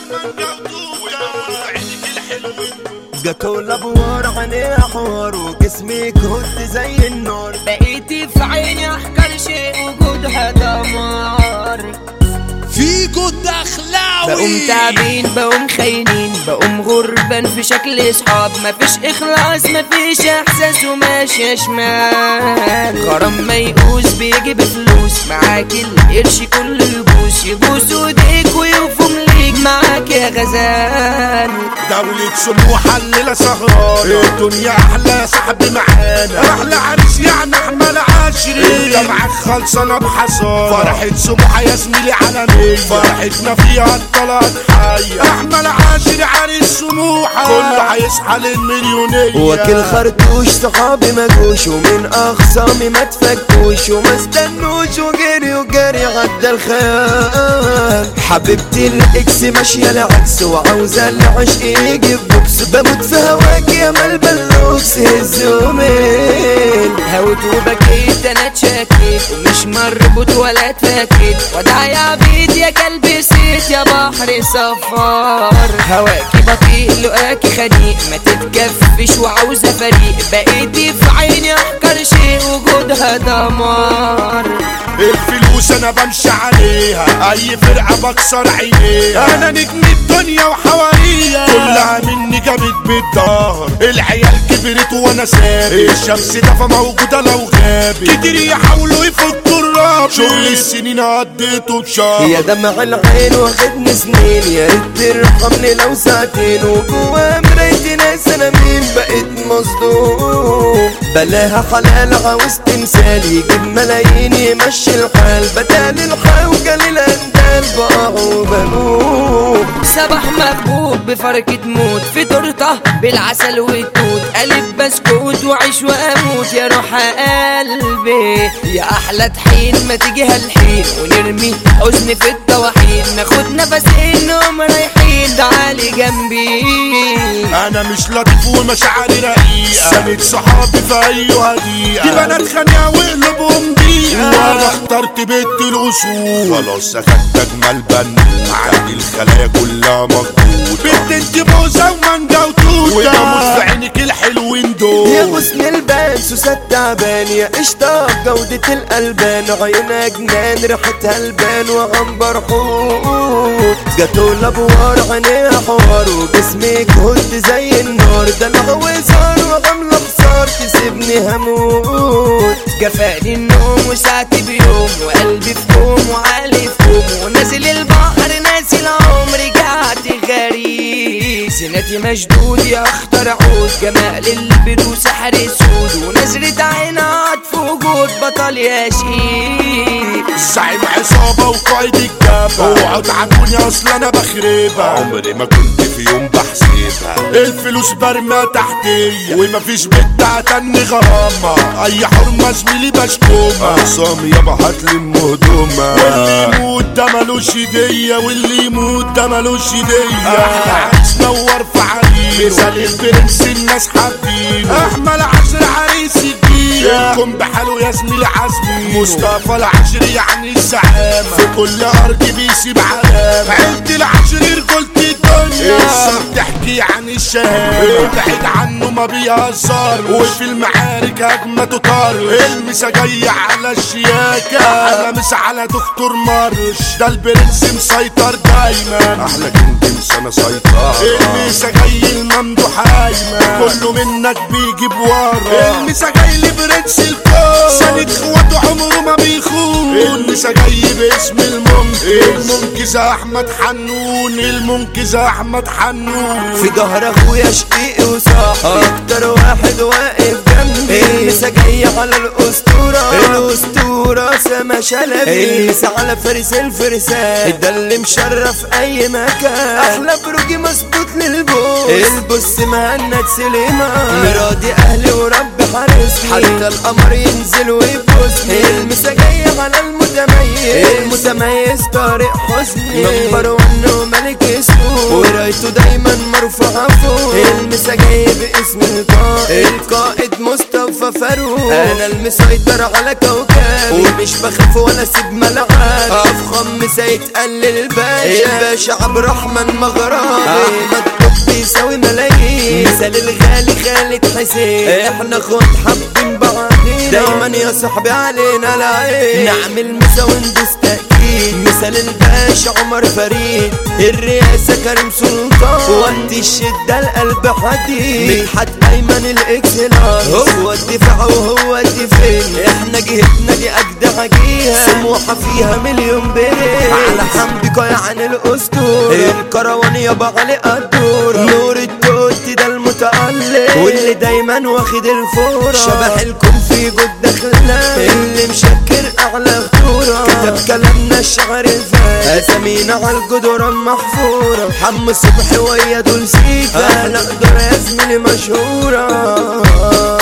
جاتو الابوار عينيها حوار وجسمي كنت زي النار. بقيتي في عيني احقر شيء وجودها دمار. فيكو الدخلاوي بقوم تعبين بقوم خاينين بقوم غربان في شكل اصحاب. مفيش اخلاص مفيش احساس وماشي شمال. غرام ما يقوس بيجي بفلوس معاك القرش كله يبوس ايديك ويوفم ليك معاك يا غزال. دولة سموحة الليلة سهرانة الدنيا أحلى يا صاحبي معانا. أحلى عريس يعني أحمل عشري انت معاك خلصانة بحصان. فرحة سموحة يا زميلي عالمية فرحتنا فيها الطلعت حية. أحمل عشري عريس سموحة كله هيصحى للمليونية. وكل خرطوش صحابي ما جوش ومن أخصامي ما تفكوش وما استنوش وجري عدى الخيال. حبيبتي الاكس ماشية العكس وعاوزة العشق يجي بوكس. بموت في هواك يا ملبلوكس هزومين. هوت وبكيت انا اتشكيت ومش مربوط ولا اتفكيت. وداع يا عبيد يا كلبي سيت يا بحر صفار. هواكي بطيء لقاكي خنيق ما تتكفش وعاوزة فريق. بقيتي في عيني احقر شيء وجودها دمار. الفلوس انا بمشي عليها اي فرقة بكسر عينيها. انا نجم الدنيا وحواريها كلها مني جابت بالدار. العيال كبرت وانا ثابت الشمس دفا موجودة لو غابت. كتير يحاولوا يفكوا الراب شغل السنين قضيته بشهر. يا دمع العين واخدني سنين يا ريت ترحمني لو ساعتين. وجوا مرايتي ناس انا مين بقيت مصدوم. بلاها حلال عاوز تمثال يجيب ملايين يمشي الحال. بدال الحوجة للأندال بقع وبموت. صباح مكبوب بفركة موت في تورته بالعسل والتوت. قلب بسكوت وعيش واموت يا روح قلبي. يا احلى طحين ما تيجي هالحين ونرمي حزن في الطواحين. ناخد نفسين نقوم رايحين تعالي جنبي. انا مش لطيف ومشاعري رقيقة سند صحابي في اي هديقة. دي بنات خانية وقلبهم ضيقة وانا اخترت بنت الاصول. خلاص اخدت اجمل بنوتة عندي الخلايا كلها مجهودة. بنت انت موزة ومانجا وتوتة وبموت في عينك الحلوين دول. يا غصن البان سوسة تعبان يا قشطة جودة الألبان. عيونها جنان ريحتها البان وعنبر حوت. جاتو الابوار عينيها حوار وجسمي كنت زي النار. ده انا وزار وعاملة خسار تسيبني هموت. جفاني النوم وساعتي بيوم وقلبي في كوم وعالي في كوم. ونازل البحر ناسي العمر رجعت غريب. سنتي مشدود يا اخطر عود جمال البدو سحر سود. ونزرة عينها عطف وجود بطل يا شيخ. زعيم عصابة وقائد الجبهة اوعوا تعبوني اصل انا بخربها. عمري ما كنت في يوم بحسبها. الفلوس برمى تحتية ومفيش بنت هتني غرامة. اي حرمة زميلي بشكومة عصامي يابا هاتلي ام هدومة. واللي يموت ده ملوش هدية واللي يموت ده ملوش هدية. احلى عريس نور في عريس مثال البرنس الناس حابين. احمل عشر عريس الجيل يكون بحاله يا زميلي عزمي. مصطفى العشري يعني الزعامة في كل ارض بيسيب علامة. عيلة العشري رجولة الدنيا الصار تحكي عن الشهامة. ابعد عنه ما بيهزر وفي المعارك هجمته طار. المسا جاي على الشياكة انا مس على دكتور مرش. ده البرنس مسيطر دايما احلى كنت انا سيطرة. المسا جاي الممدوح هايمة كله منك بيجيب ورا. المسا جاي لبرنس الكون سند اخواته عمره ما بيخون. المسا جاي باسم المنقذ احمد حنون. المنقذ احمد حنون في ظهر اخويا شقيقي وصاحبي اكتر واحد واقف جنبي. المسا جاي على الاسطورة سما شلبي. المسا على فارس الفرسان ده اللي مشرف اي مكان. احلى بروجي مظبوط للبوس البص مهند سليمان. راضي اهلي ورب حارسني، حتى القمر ينزل ويبوسني. المساجية على المتميز طارق حسني، نمبر 1 وملك اسمه ورايته دايما مرفوعة فوق. المساجية باسم القائد مصطفى فاروق، انا المسيطر على كوكبي ومش بخاف ولا اسيب ملعبي. افخم مسا يتقلل الباشا عبد الرحمن مغربي، احمد طب يساوي ملايين، مثال الغالي خالد حسين. احنا خد حابين بعضينا دايما يا صاحبي علينا العين، نعمل مسا وندوس تأكيد. مثال الباشا عمر فريد، الرئاسة كريم سلطان، وقت الشدة القلب حديد. مدحت ايمن الاكسلان، هو الدفاع وهو الدفين. احنا جهتنا دي اجدع جيها، سموحة فيها مليون بيت. على حمدك يعني الاسطورة، الكروان يابا علي الدورة. نور التوت ده المتألق واللي دايما واخد الفورة، شبح الكون في جود داخلنا اللي مشكر اعلى خطورة. كتب كلامنا الشعر الفات، اسامينا على الجدران محفورة. حم صبحي ويا دول سيكا، احنا نقدر يا زميلي مشهورة.